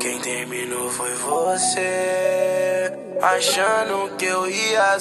Quem terminou foi você, achando que eu ia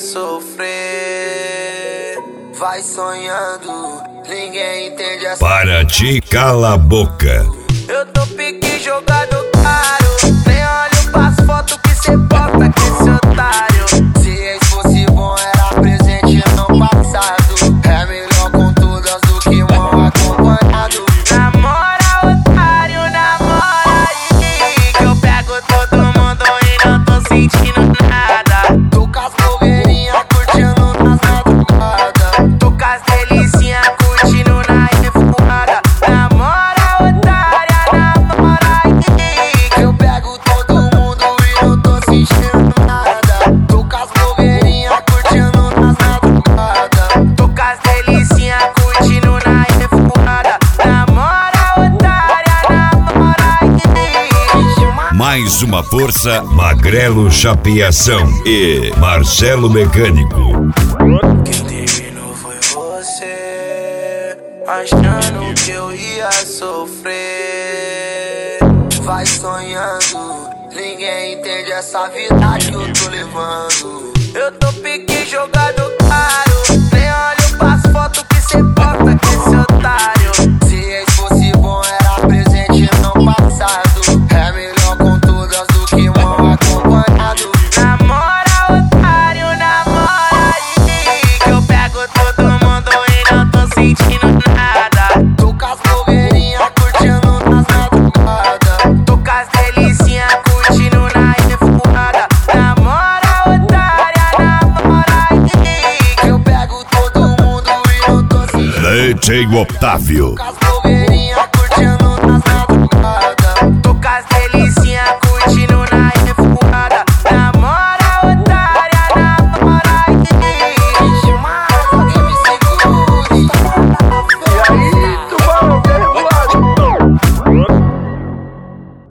sofrer. Vai sonhando, ninguém entende essa. Para de cala a boca. Eu tô pique jogado caro, nem olho pras fotos que cê posta com esse otário. Se ex fosse bom era presente não passado. É melhor com todas do que mal acompanhado. Namora otário, namora aí, que eu pego todo mundo e não tô sentindo nada. Tô com as blogueirinhas curtindo nas madrugadas. Tô com as delicinhas curtindo na revoada. Namora otária, namora aí, que eu pego todo mundo e não tô sentindo nada. Tô com as blogueirinhas curtindo nas madrugadas. Tô com as delicinhas curtindo na revoada. Namora otária, namora aí. Mais uma força, Magrelo Chapeação e Marcelo Mecânico. Quem terminou foi você, achando que eu ia sofrer. Vai sonhando, ninguém entende essa vida que eu tô levando. Eu tô pique jogado caro, nem olho pras fotos que cê posta com esse otário. Se ex fosse bom era presente não passado. É melhor com todas do que mal acompanhado. Namora otário, namora aí, que eu pego todo mundo e não tô sentindo nada. Tô com as blogueirinhas curtindo nas madrugadas. Tô com as delicinhas curtindo na revoada. Namora otária, namora aí, que eu pego todo mundo e não tô sentindo. DJ Otávio. Tô com as blogueirinhas curtindo nas madrugadas. Tô com as delicinhas curtindo na